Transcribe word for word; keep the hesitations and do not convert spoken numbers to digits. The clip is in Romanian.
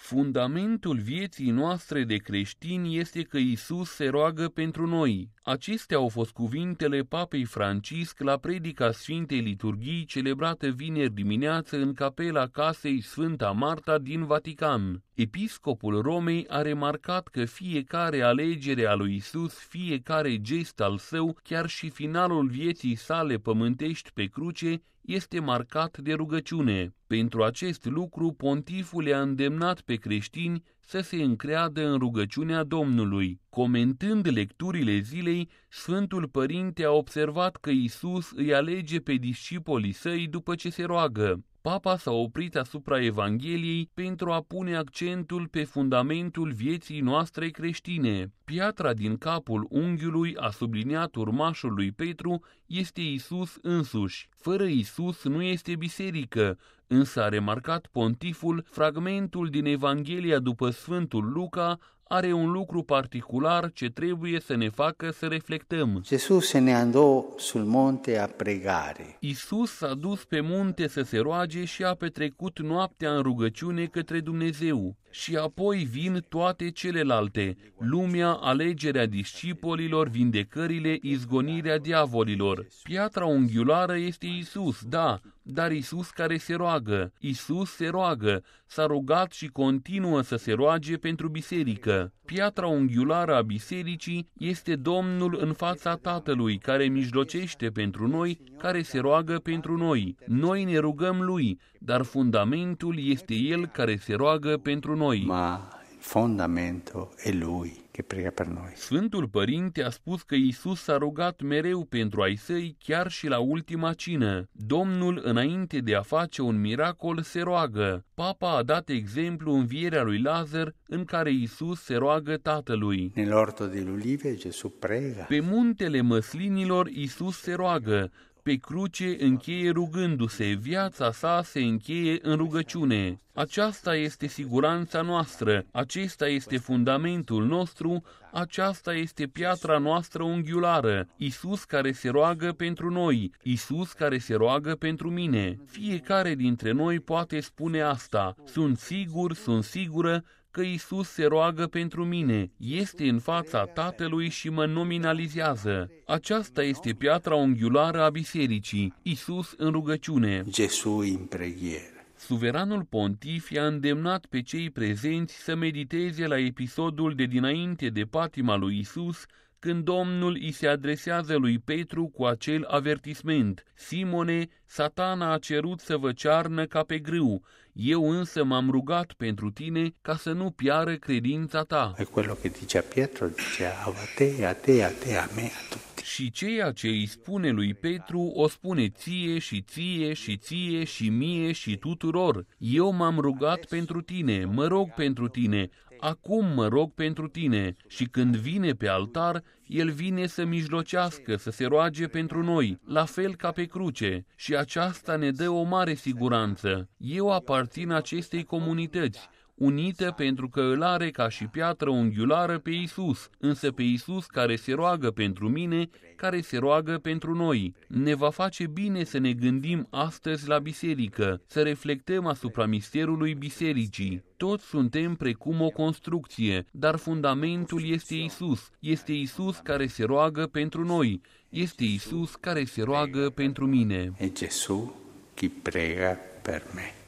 Fundamentul vieții noastre de creștini este că Isus se roagă pentru noi. Acestea au fost cuvintele Papei Francisc la predica Sfintei Liturghii celebrată vineri dimineață în capela casei Sfânta Marta din Vatican. Episcopul Romei a remarcat că fiecare alegere a lui Isus, fiecare gest al său, chiar și finalul vieții sale pământești pe cruce, este marcat de rugăciune. Pentru acest lucru, pontiful i-a îndemnat pe creștini să se încreadă în rugăciunea Domnului. Comentând lecturile zilei, Sfântul Părinte a observat că Isus îi alege pe discipolii săi după ce se roagă. Papa s-a oprit asupra Evangheliei pentru a pune accentul pe fundamentul vieții noastre creștine. Piatra din capul unghiului, a subliniat urmașul lui Petru, este Isus însuși. Fără Isus nu este biserică, însă a remarcat pontiful, fragmentul din Evanghelia după Sfântul Luca are un lucru particular ce trebuie să ne facă să reflectăm. Gesù se ne andò sul monte a pregare. Isus s-a dus pe munte să se roage și a petrecut noaptea în rugăciune către Dumnezeu. Și apoi vin toate celelalte, lumea, alegerea discipolilor, vindecările, izgonirea diavolilor. Piatra unghiulară este Isus, da, dar Isus care se roagă. Isus se roagă, s-a rugat și continuă să se roage pentru biserică. Piatra unghiulară a bisericii este Domnul în fața Tatălui, care mijlocește pentru noi, care se roagă pentru noi. Noi ne rugăm Lui, dar fundamentul este El care se roagă pentru noi. Ma il fondamento è Lui che prega per noi. Sfântul Părinte a spus că Isus s-a rugat mereu pentru ai săi, chiar și la ultima cină. Domnul, înainte de a face un miracol, se roagă. Papa a dat exemplu învierea lui Lazar, în care Isus se roagă Tatălui. Nell'orto delle Ulive Gesù prega. Pe muntele măslinilor Isus se roagă. Pe cruce încheie rugându-se, viața sa se încheie în rugăciune. Aceasta este siguranța noastră, acesta este fundamentul nostru, aceasta este piatra noastră unghiulară, Isus care se roagă pentru noi, Isus care se roagă pentru mine. Fiecare dintre noi poate spune asta, sunt sigur, sunt sigură, că Isus se roagă pentru mine, este în fața Tatălui și mă nominalizează. Aceasta este piatra unghiulară a bisericii, Isus în rugăciune. Gesù in preghiera. Suveranul pontif i-a îndemnat pe cei prezenți să mediteze la episodul de dinainte de patima lui Isus, când Domnul îi se adresează lui Petru cu acel avertisment: Simone, Satana a cerut să vă cearnă ca pe grâu, eu însă m-am rugat pentru tine ca să nu piară credința ta. E quello che dice a Pietro, dice a te, a te, a te, a me, a tutti. Și ceea ce îi spune lui Petru, o spune ție și ție și ție și mie și tuturor. Eu m-am rugat pentru tine, mă rog pentru tine, acum mă rog pentru tine. Și când vine pe altar, el vine să mijlocească, să se roage pentru noi, la fel ca pe cruce. Și aceasta ne dă o mare siguranță. Eu aparțin acestei comunități, unită pentru că îl are ca și piatră unghiulară pe Isus, însă pe Isus care se roagă pentru mine, care se roagă pentru noi. Ne va face bine să ne gândim astăzi la biserică, să reflectăm asupra misterului bisericii. Toți suntem precum o construcție, dar fundamentul este Isus. Este Isus care se roagă pentru noi. Este Isus care se roagă pentru mine. E Gesù chi prega per me.